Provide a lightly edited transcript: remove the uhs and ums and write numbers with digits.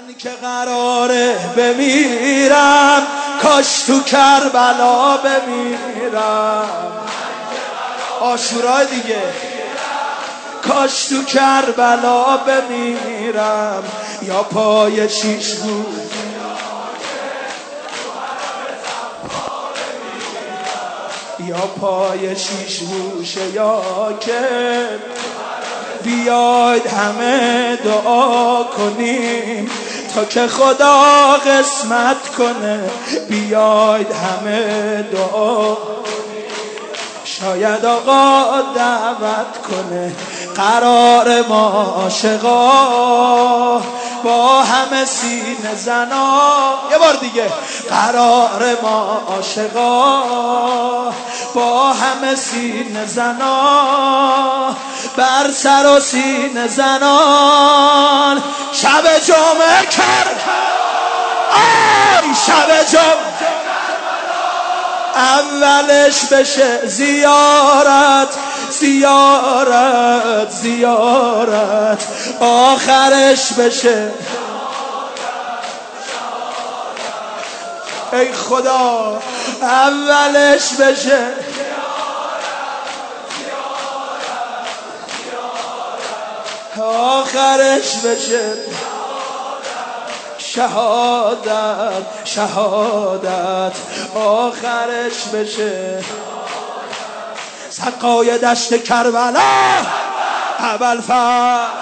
من که قراره بمیرم کاش تو کربلا بمیرم. عاشورا دیگه. کاش تو کربلا بمیرم یا پای شیش رو یا پای شیش روشه یا که بیاید همه دعا کنیم تا که خدا قسمت کنه. بیاید همه دعا شاید آقا دعوت کنه. قرار ما عاشقا با همه سینه زنا. یه بار دیگه. قرار ما عاشقا با همه سینه زنا بر سر و سینه زنان شب جمعه کرد. شب جمعه اولش بشه زیارت زیارت زیارت آخرش بشه ای خدا اولش بشه آخرش بشه شهادت شهادت آخرش بشه. سقای دشت کربلا ابوالفضل